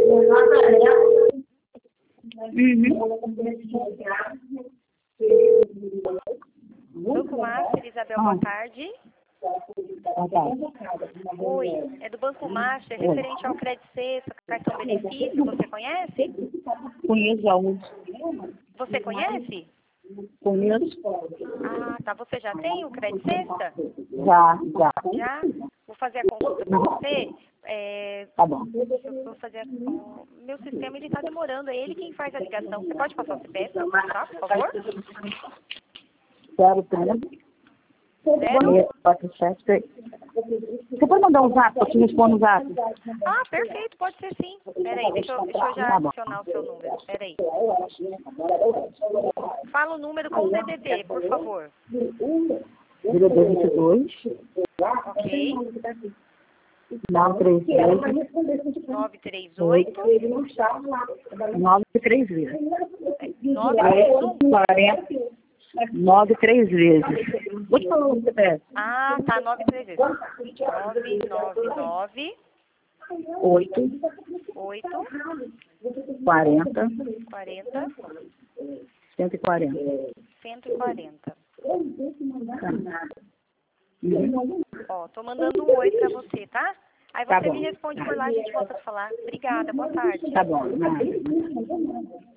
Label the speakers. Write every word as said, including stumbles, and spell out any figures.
Speaker 1: Banco Master, Isabel, boa tarde.
Speaker 2: Boa tarde.
Speaker 1: Oi, é do Banco Master, referente ao Crédito Sexta, cartão benefício, você conhece?
Speaker 2: Conheço alguns.
Speaker 1: Você conhece?
Speaker 2: Conheço.
Speaker 1: Ah, tá. Você já tem o Crédito Sexta?
Speaker 2: Já, já.
Speaker 1: Já? Vou fazer a consulta para você. É,
Speaker 2: Tá bom.
Speaker 1: eu vou fazer a, o meu sistema, ele está demorando. É ele quem faz a ligação. Você pode passar o C P F para contar, por favor?
Speaker 2: Zero trinta.
Speaker 1: Zero?
Speaker 2: quatro sete três. Você pode mandar um zap? Eu te respondo no zap.
Speaker 1: Ah, perfeito. Pode ser sim. Peraí, deixa eu, deixa eu já
Speaker 2: Tá bom.
Speaker 1: adicionar o seu número. Peraí. Fala o número com o D D D, por favor.
Speaker 2: zero dois vinte e dois.
Speaker 1: Ok.
Speaker 2: nove três três.
Speaker 1: nove três oito.
Speaker 2: nove três vezes.
Speaker 1: nove três um.
Speaker 2: quarenta. nove três vezes. Vou te falar o C P F.
Speaker 1: Ah, tá. nove três vezes. nove nove nove.
Speaker 2: oito.
Speaker 1: oito.
Speaker 2: quarenta.
Speaker 1: quarenta.
Speaker 2: cento e quarenta.
Speaker 1: cento e quarenta.
Speaker 2: Tá.
Speaker 1: Ó, tô mandando um oi pra você, tá? Aí
Speaker 2: Tá
Speaker 1: você
Speaker 2: bom.
Speaker 1: me responde por lá, a gente volta a falar. Obrigada, boa tarde.
Speaker 2: Tá bom. Nada.